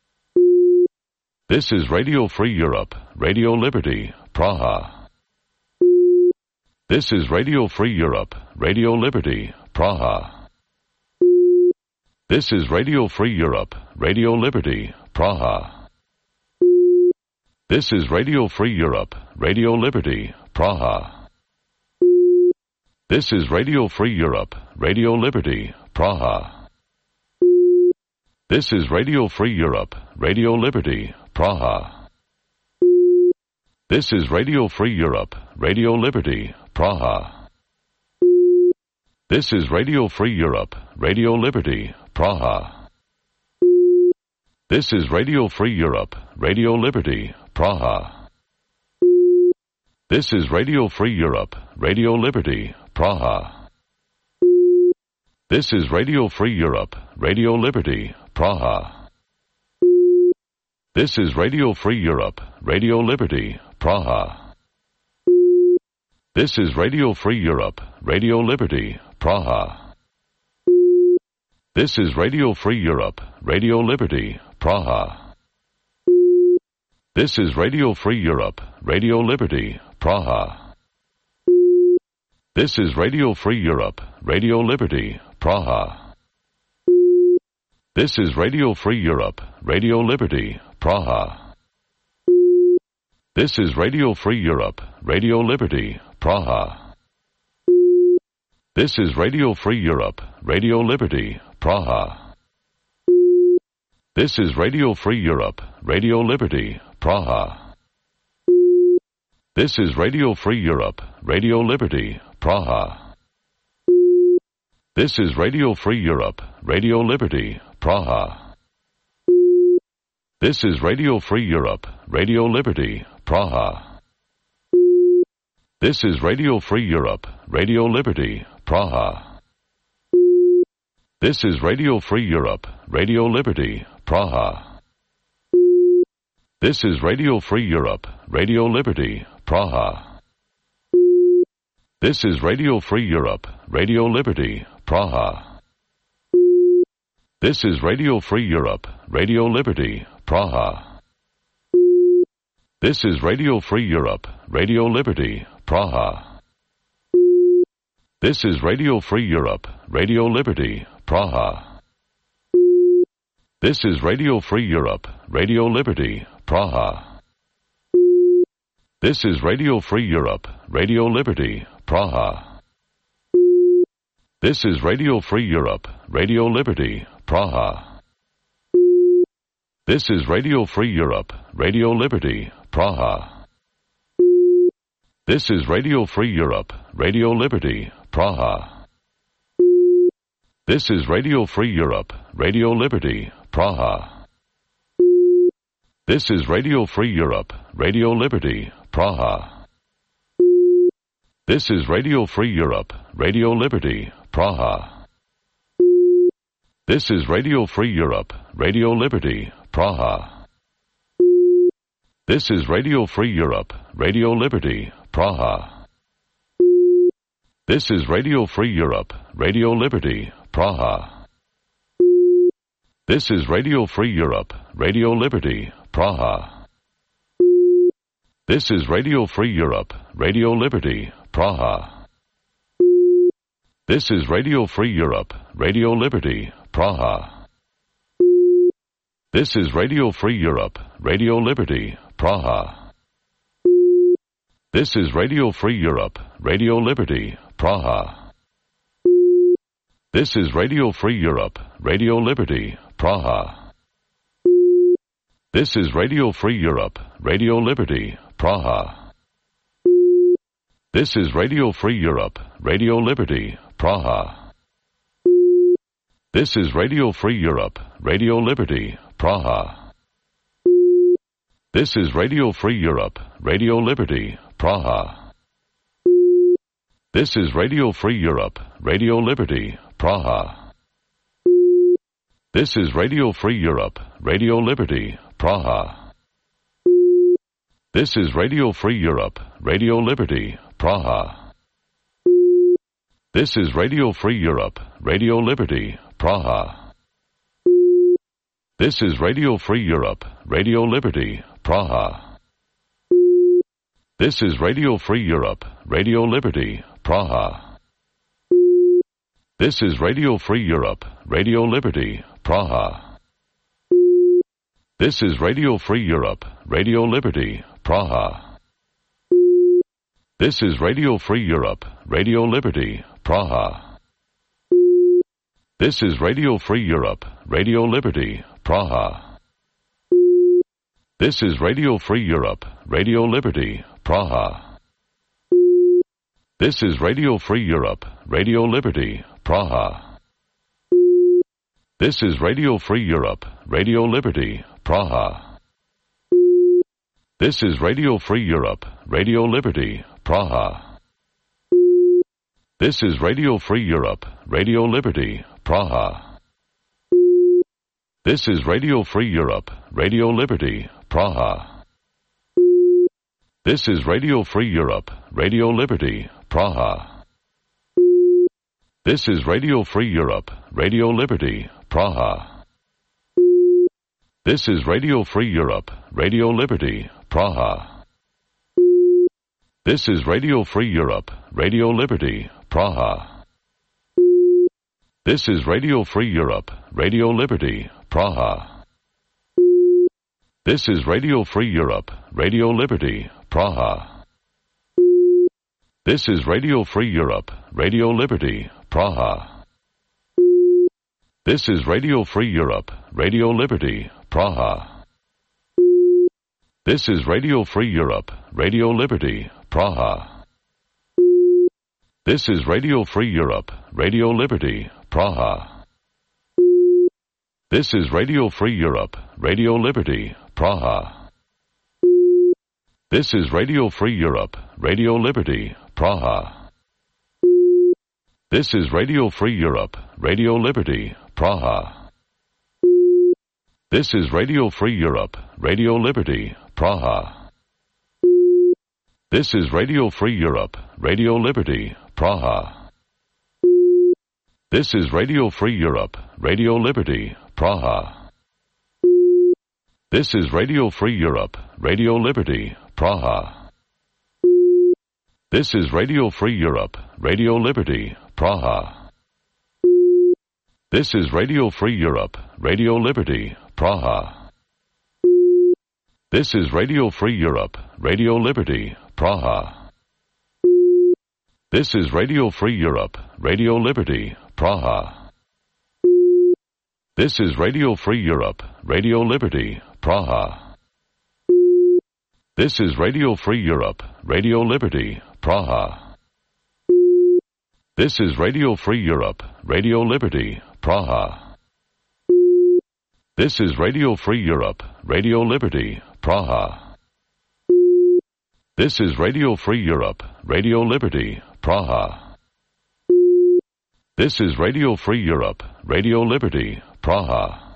Speaker 1: This is Radio Free Europe, Radio Liberty, Praha. This is Radio Free Europe, Radio Liberty, Praha. This is Radio Free Europe, Radio Liberty, Praha. This is Radio Free Europe, Radio Liberty, Praha. This is Radio Free Europe, Radio Liberty, Praha. This is Radio Free Europe, Radio Liberty, Praha. This is Radio Free Europe, Radio Liberty, Praha. This is Radio Free Europe, Radio Liberty, Praha. This is Radio Free Europe, Radio Liberty, Praha. This is Radio Free Europe, Radio Liberty, Praha. This is Radio Free Europe, Radio Liberty, Praha. This is Radio Free Europe, Radio Liberty, Praha. This is Radio Free Europe, Radio Liberty, Praha. This is Radio Free Europe, Radio Liberty, Praha. This is Radio Free Europe, Radio Liberty, Praha. This is Radio Free Europe, Radio Liberty, Praha. This is Radio Free Europe, Radio Liberty, Praha. This is Radio Free Europe, Radio Liberty, Praha. This is Radio Free Europe, Radio Liberty, Praha. This is Radio Free Europe, Radio Liberty, Praha. This is Radio Free Europe, Radio Liberty, Praha. This is Radio Free Europe, Radio Liberty, Praha. This is Radio Free Europe, Radio Liberty, Praha. This is Radio Free Europe, Radio Liberty, Praha. This is Radio Free Europe, Radio Liberty, Praha. This is Radio Free Europe, Radio Liberty, Praha. This is Radio Free Europe, Radio Liberty, Praha. This is Radio Free Europe, Radio Liberty, Praha. This is Radio Free Europe, Radio Liberty, Praha. This is Radio Free Europe, Radio Liberty, Praha. This is Radio Free Europe, Radio Liberty, Praha. This is Radio Free Europe, Radio Liberty, Praha. This is Radio Free Europe, Radio Liberty, Praha. This is Radio Free Europe, Radio Liberty, Praha. This is Radio Free Europe, Radio Liberty, Praha. This is Radio Free Europe, Radio Liberty, Praha. This is Radio Free Europe, Radio Liberty, Praha. This is Radio Free Europe, Radio Liberty, Praha. This is Radio Free Europe, Radio Liberty, Praha. This is Radio Free Europe, Radio Liberty, Praha. This is Radio Free Europe, Radio Liberty, Praha. This is Radio Free Europe, Radio Liberty, Praha. This is Radio Free Europe, Radio Liberty, Praha. This is Radio Free Europe, Radio Liberty, Praha. This is Radio Free Europe, Radio Liberty, Praha. This is Radio Free Europe, Radio Liberty, Praha. This is Radio Free Europe, Radio Liberty, Praha. This is Radio Free Europe, Radio Liberty, Praha. This is Radio Free Europe, Radio Liberty, Praha. This is Radio Free Europe, Radio Liberty, Praha. This is Radio Free Europe, Radio Liberty, Praha. This is Radio Free Europe, Radio Liberty, Praha. This is Radio Free Europe, Radio Liberty, Praha. This is Radio Free Europe, Radio Liberty, Praha. This is Radio Free Europe, Radio Liberty, Praha. This is Radio Free Europe, Radio Liberty, Praha. This is Radio Free Europe, Radio Liberty, Praha. This is Radio Free Europe, Radio Liberty, Praha. This is Radio Free Europe, Radio Liberty, Praha. This is Radio Free Europe, Radio Liberty, Praha. This is Radio Free Europe, Radio Liberty, Praha. This is Radio Free Europe, Radio Liberty, Praha. This is Radio Free Europe, Radio Liberty, Praha. This is Radio Free Europe, Radio Liberty, Praha. This is Radio Free Europe, Radio Liberty, Praha. This is Radio Free Europe, Radio Liberty, Praha. This is Radio Free Europe, Radio Liberty, Praha. This is Radio Free Europe, Radio Liberty, Praha. This is Radio Free Europe, Radio Liberty, Praha. This is Radio Free Europe, Radio Liberty, Praha. This is Radio Free Europe, Radio Liberty, Praha. This is Radio Free Europe, Radio Liberty, Praha. This is Radio Free Europe, Radio Liberty, Praha. This is Radio Free Europe, Radio Liberty, Praha. This is Radio Free Europe, Radio Liberty, Praha. This is Radio Free Europe, Radio Liberty, Praha. This is Radio Free Europe, Radio Liberty, Praha. This is Radio Free Europe, Radio Liberty, Praha. This is Radio Free Europe, Radio Liberty, Praha. This is Radio Free Europe, Radio Liberty, Praha. This is Radio Free Europe, Radio Liberty, Praha. This is Radio Free Europe, Radio Liberty, Praha. This is Radio Free Europe, Radio Liberty, Praha. This is Radio Free Europe, Radio Liberty, Praha. This is Radio Free Europe, Radio Liberty, Praha. This is Radio Free Europe, Radio Liberty, Praha. This is Radio Free Europe, Radio Liberty, Praha. This is Radio Free Europe, Radio Liberty, Praha. This is Radio Free Europe, Radio Liberty, Praha. This is Radio Free Europe, Radio Liberty, Praha. This is Radio Free Europe, Radio Liberty, Praha. This is Radio Free Europe, Radio Liberty, Praha. This is Radio Free Europe, Radio Liberty, Praha. This is Radio Free Europe, Radio Liberty, Praha.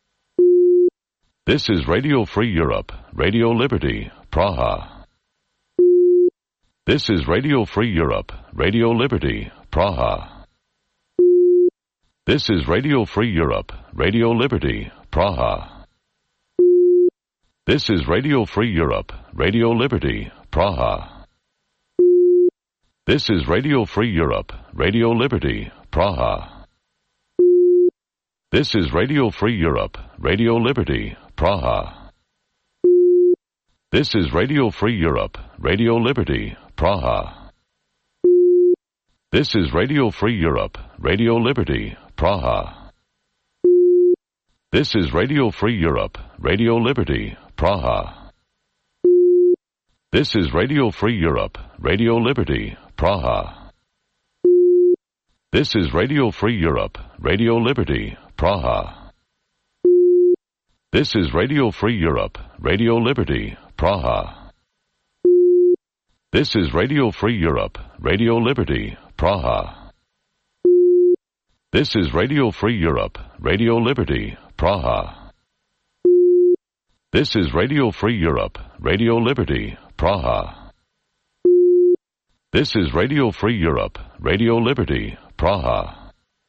Speaker 1: This is Radio Free Europe, Radio Liberty, Praha. This is Radio Free Europe, Radio Liberty, Praha. This is Radio Free Europe, Radio Liberty, Praha. This is Radio Free Europe, Radio Liberty, Praha. This is Radio Free Europe, Radio Liberty, Praha. This is Radio Free Europe, Radio Liberty, Praha. This is Radio Free Europe, Radio Liberty, Praha. This is Radio Free Europe, Radio Liberty, Praha. This is Radio Free Europe, Radio Liberty, Praha. This is Radio Free Europe, Radio Liberty, Praha. This is Radio Free Europe, Radio Liberty, Praha. This is Radio Free Europe, Radio Liberty, Praha. This is Radio Free Europe, Radio Liberty, Praha. This is Radio Free Europe, Radio Liberty, Praha. This is Radio Free Europe, Radio Liberty, Praha. This is Radio Free Europe, Radio Liberty, Praha.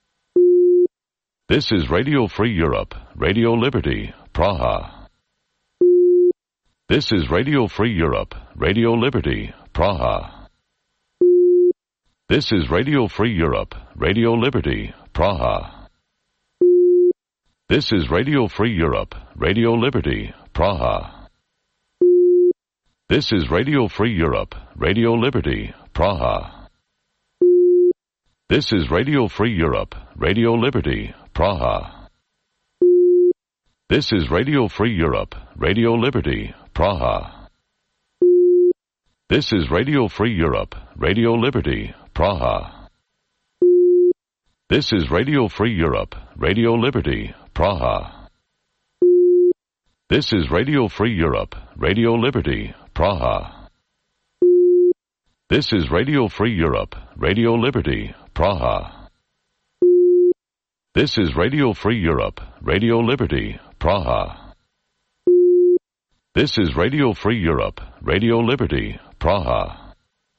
Speaker 1: This is Radio Free Europe, Radio Liberty, Praha. This is Radio Free Europe, Radio Liberty, Praha. This is Radio Free Europe, Radio Liberty, Praha. This is Radio Free Europe, Radio Liberty, Praha. This is Radio Free Europe, Radio Liberty, Praha. This is Radio Free Europe, Radio Liberty, Praha. This is Radio Free Europe, Radio Liberty, Praha. This is Radio Free Europe, Radio Liberty, Praha. This is Radio Free Europe, Radio Liberty, Praha. This is Radio Free Europe, Radio Liberty, Praha. This is Radio Free Europe, Radio Liberty, Praha. This is Radio Free Europe, Radio Liberty, Praha. This is Radio Free Europe, Radio Liberty, Praha.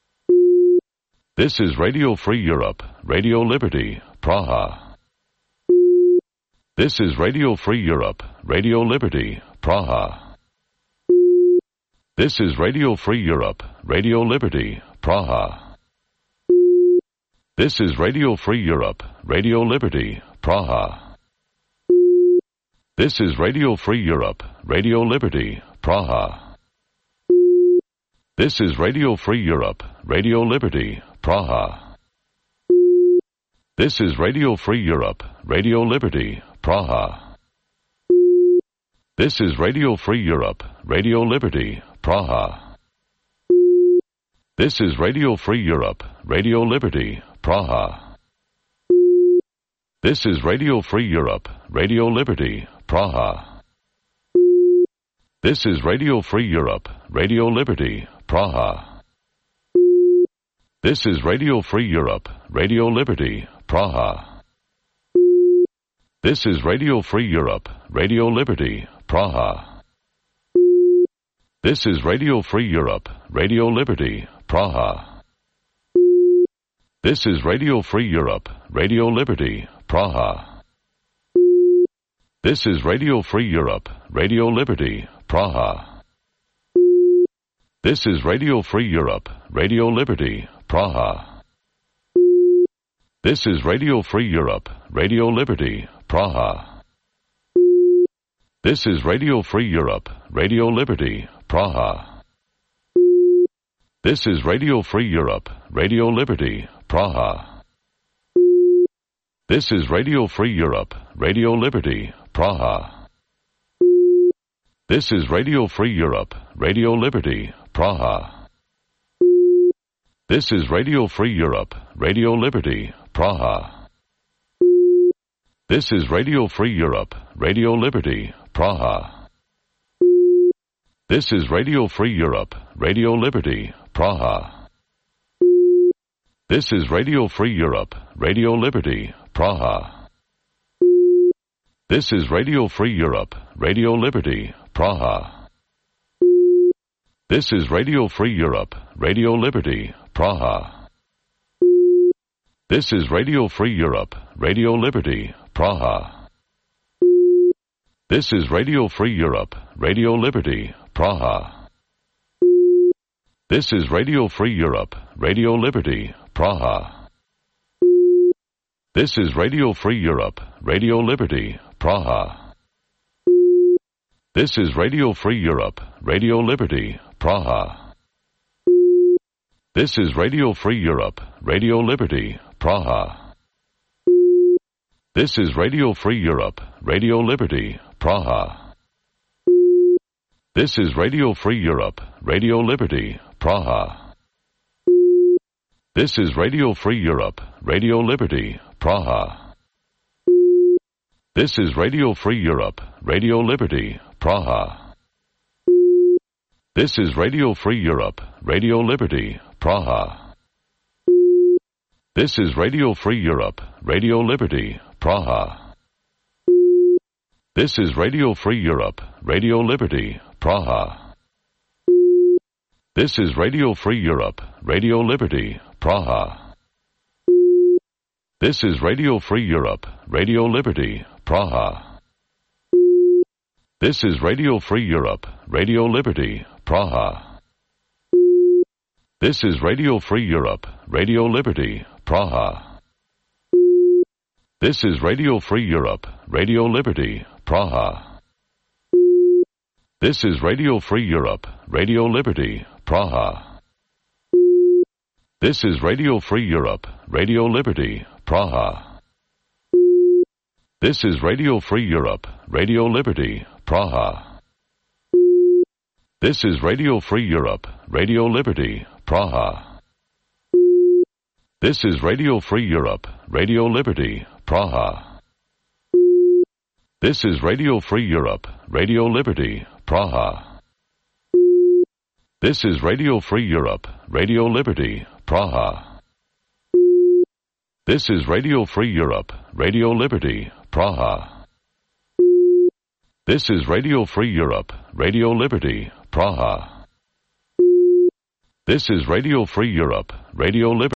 Speaker 1: This is Radio Free Europe, Radio Liberty, Praha. This is Radio Free Europe, Radio Liberty, Praha. This is Radio Free Europe, Radio Liberty, Praha. This is Radio Free Europe, Radio Liberty, Praha. This is Radio Free Europe, Radio Liberty, Praha. This is Radio Free Europe, Radio Liberty, Praha. This is Radio Free Europe, Radio Liberty, Praha. This is Radio Free Europe, Radio Liberty, Praha. This is Radio Free Europe, Radio Liberty, Praha. This is Radio Free Europe, Radio Liberty, Praha. This is Radio Free Europe, Radio Liberty, Praha. This is Radio Free Europe, Radio Liberty, Praha. This is Radio Free Europe, Radio Liberty, Praha. This is Radio Free Europe, Radio Liberty, Praha. This is Radio Free Europe, Radio Liberty, Praha. This is Radio Free Europe, Radio Liberty, Praha. This is Radio Free Europe, Radio Liberty, Praha. This is Radio Free Europe, Radio Liberty, Praha. This is Radio Free Europe, Radio Liberty, Praha. This is Radio Free Europe, Radio Liberty, Praha. This is Radio Free Europe, Radio Liberty, Praha. This is Radio Free Europe, Radio Liberty, Praha. This is Radio Free Europe, Radio Liberty, Praha. This is Radio Free Europe, Radio Liberty, Praha. This is Radio Free Europe, Radio Liberty, Praha. This is Radio Free Europe, Radio Liberty, Praha. This is Radio Free Europe, Radio Liberty, Praha. This is Radio Free Europe, Radio Liberty, Praha. This is Radio Free Europe, Radio Liberty, Praha. This is Radio Free Europe, Radio Liberty, Praha. This is Radio Free Europe, Radio Liberty, Praha. This is Radio Free Europe, Radio Liberty, Praha. This is Radio Free Europe, Radio Liberty, Praha. This is Radio Free Europe, Radio Liberty, Praha. This is Radio Free Europe, Radio Liberty, Praha. This is Radio Free Europe, Radio Liberty, Praha. This is Radio Free Europe, Radio Liberty, Praha. This is Radio Free Europe, Radio Liberty, Praha. This is Radio Free Europe, Radio Liberty, Praha. This is Radio Free Europe, Radio Liberty, Praha. This is Radio Free Europe, Radio Liberty, Praha. This is Radio Free Europe, Radio Liberty, Praha. This is Radio Free Europe, Radio Liberty, Praha. This is Radio Free Europe, Radio Liberty, Praha. This is Radio Free Europe, Radio Liberty, Praha. This is Radio Free Europe, Radio Liberty, Praha. This is Radio Free Europe, Radio Liberty, Praha. This is Radio Free Europe, Radio Liberty, Praha. This is Radio Free Europe, Radio Liberty, Praha. This is Radio Free Europe, Radio Liberty, Praha. This is Radio Free Europe, Radio Liberty, Praha. This is Radio Free Europe, Radio Liberty, Praha. This is Radio Free Europe, Radio Liberty, Praha. This is Radio Free Europe, Radio Liberty, Praha. This is Radio Free Europe, Radio Liberty, Praha. This is Radio Free Europe, Radio Liberty.